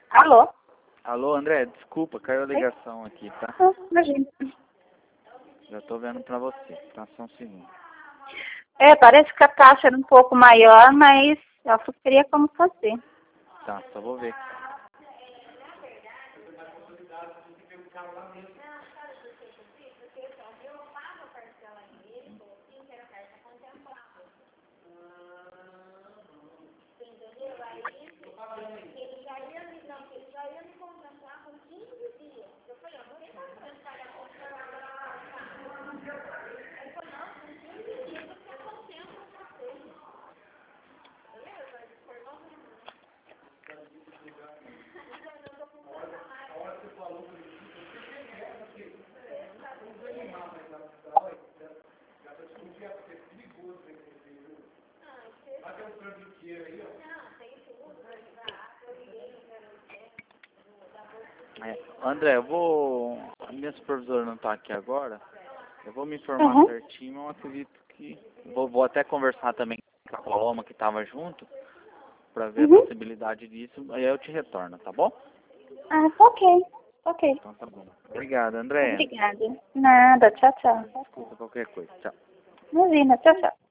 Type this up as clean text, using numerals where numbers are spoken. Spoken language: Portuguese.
Alô? Alô, André, desculpa, caiu a ligação aqui, tá? Imagina. Já tô vendo pra você, tá? Só um segundo. Parece que a taxa era um pouco maior, mas eu teria como fazer. Tá, só vou ver. André, a minha supervisora não tá aqui agora. Eu vou me informar certinho, mas eu acredito que... Vou até conversar também com a Paloma que tava junto, pra ver a possibilidade disso, aí eu te retorno, tá bom? Ok. Ok. Então tá bom. Obrigado, André. Obrigada. Nada. Tchau, tchau. Desculpa qualquer coisa. Tchau. Imagina. Tchau, tchau.